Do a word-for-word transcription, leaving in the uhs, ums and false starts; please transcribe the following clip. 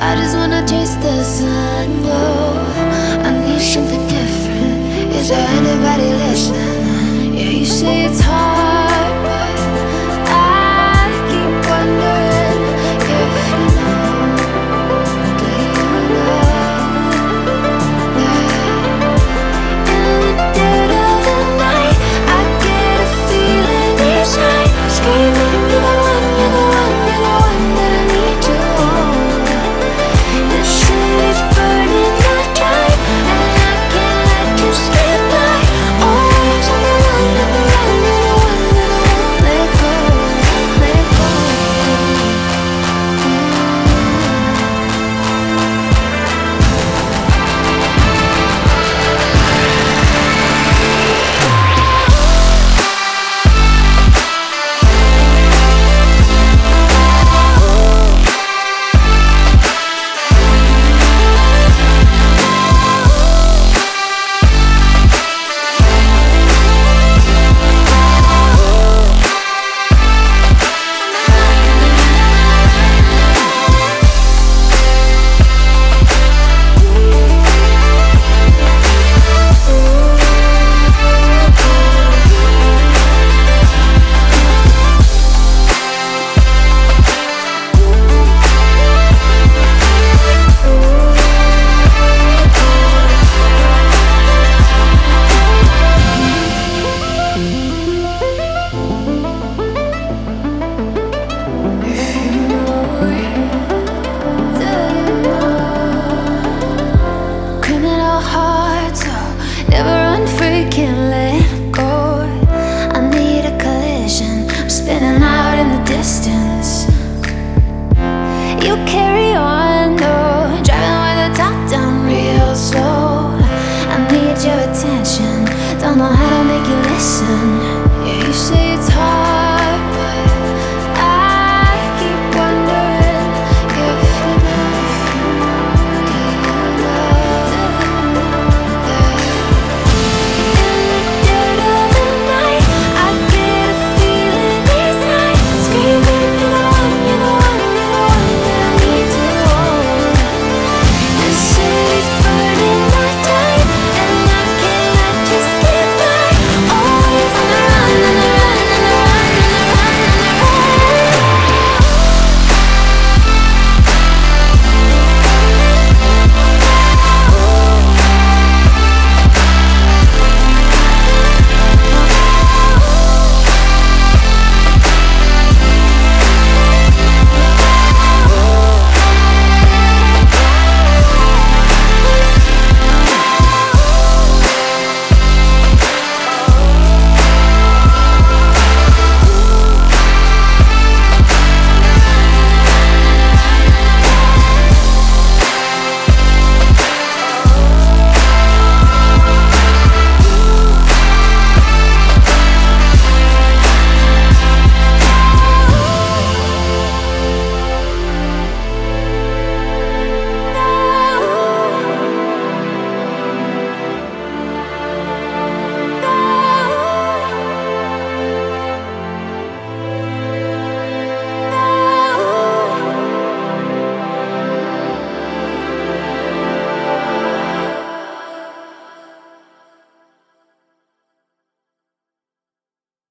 I just wanna chase the sun, go. I need something different. Is there anybody listening? Yeah, you say it's hard, but I keep wondering if you know. Do you know? Yeah. In the dead of the night, I get a feeling inside, screaming, you're the one, you're the one, you're the one that I need to hold. The city's burning my time, and I can't let you slip by. Always on the run, on the run, you're the one, you're the one. Let go, let go. Criminal hearts, oh, never run free, can't let go. I need a collision, I'm spinning out in the distance. You carry on, though, driving with the top down real slow. I need your attention, don't know how to make you listen.